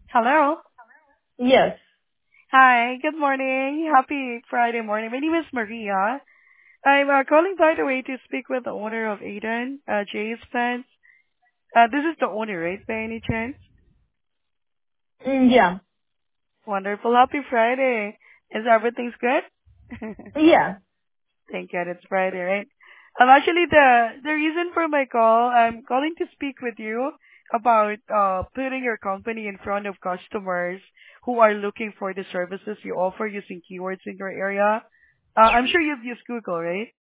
Hello. Yes. Hi. Good morning. Happy Friday morning. My name is Maria. I'm calling by the way to speak with the owner of Aiden, Jay's Fence. This is the owner, right? By any chance? Yeah. Wonderful. Happy Friday. Is everything's good? Yeah. Thank God it's Friday, right? Actually, the reason for my call, I'm calling to speak with you about putting your company in front of customers who are looking for the services you offer using keywords in your area. I'm sure you've used Google, right?